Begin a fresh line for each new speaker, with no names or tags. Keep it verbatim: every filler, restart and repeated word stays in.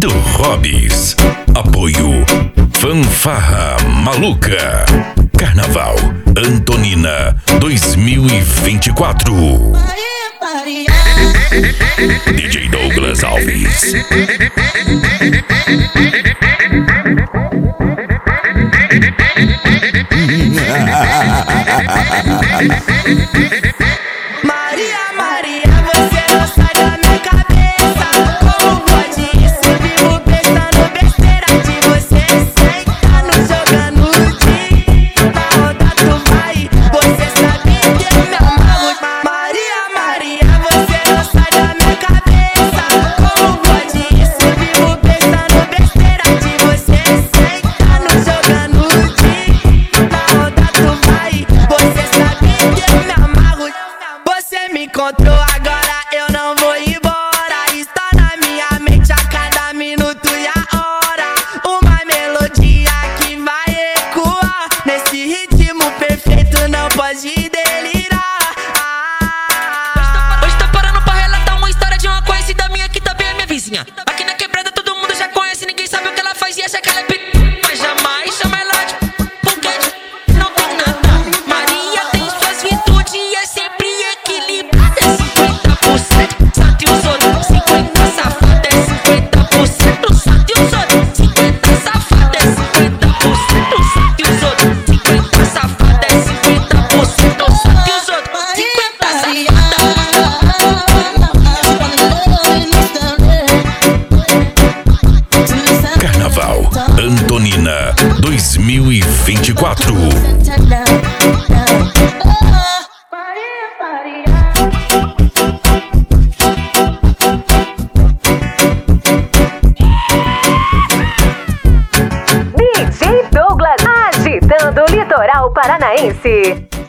do Hobbs. Apoio Fanfarra Maluca. Carnaval Antonina dois mil e vinte e quatro. D J Douglas Alves.
Maria, Maria, você não sai da minha cabeça. Como pode isso? Vivo pensando besteira de você. Sentando, jogando de na roda tu vai. Você sabe que eu me amarro. Maria, Maria, você não sai da minha cabeça. Como pode isso? Vivo pensando besteira de você. Sentando, jogando de na roda tu vai. Você sabe que eu me amarro. Você me encontrou agora, eu não vou embora. Está na minha mente a cada minuto e a hora. Uma melodia que vai ecoar. Nesse ritmo perfeito não pode delirar. ah.
Hoje tô parando pra relatar uma história de uma conhecida minha que também é minha vizinha. Aqui na quebrada todo mundo já conhece, ninguém sabe o que ela faz e acha que ela é p... Mas jamais chama ela de p... porque de... não tem nada. Maria tem suas virtudes e é sempre equilibrada. É cinquenta por cento sante os outros, cinquenta safada. É cinquenta por cento sante os outros, cinquenta safada. É cinquenta por cento sante os outros, cinquenta safada. É cinquenta por cento sante os outros, cinquenta safada.
Carnaval Antonina dois mil e vinte e quatro.
D J Douglas agitando o litoral paranaense.